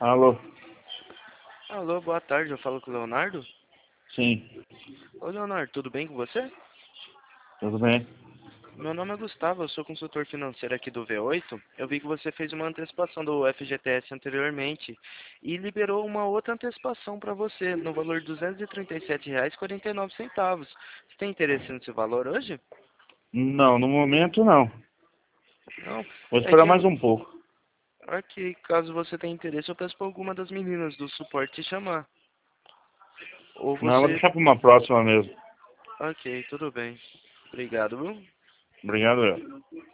Alô? Alô, boa tarde, eu falo com o Leonardo. Sim, Oi, Leonardo, tudo bem com você? tudo bem? Meu nome é Gustavo, eu sou consultor financeiro aqui do V8. Eu vi que você fez uma antecipação do FGTS anteriormente e liberou uma outra antecipação para você, no valor de R$ 237,49. Você tem interesse nesse valor hoje? Não, no momento não. Não, Vou é esperar que, mais um pouco. caso você tenha interesse, eu peço para alguma das meninas do suporte te chamar. Ou Não, vou você... deixar para uma próxima mesmo. Ok, tudo bem. Obrigado, viu? Obrigado, eu.